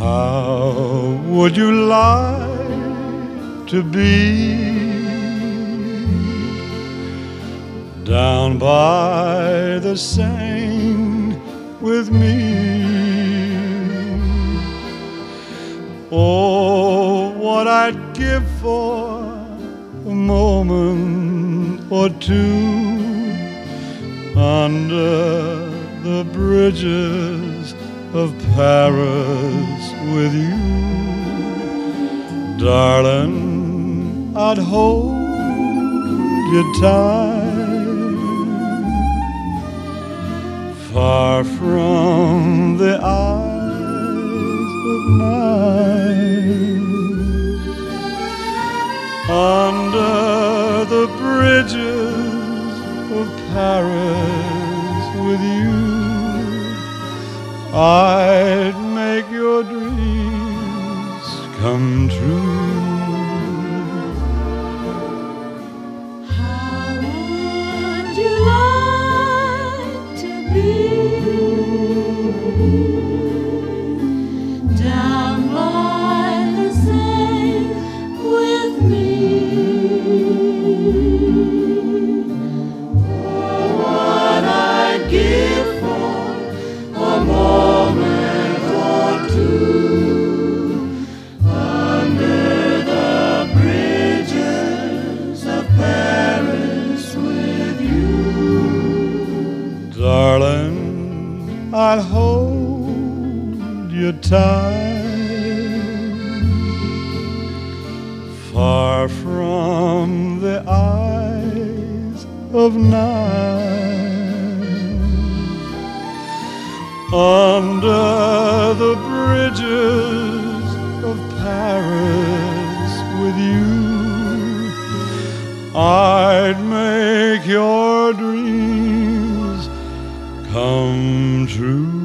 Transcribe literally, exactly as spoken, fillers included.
How would you like to be down by the Seine with me? Oh, what I'd give for a moment or two under the bridges of Paris with you. Darling, I'd hold you tight, far from the eyes of mine. Under the bridges of Paris with you, I'd make your dreams come true. How would you like to be down by the Seine with me? Oh, what I'd give for a moment or two under the bridges of Paris with you. Darling, I'd hold you tight, far from the eyes of night. Under the bridges of Paris with you, I'd make your dreams come true.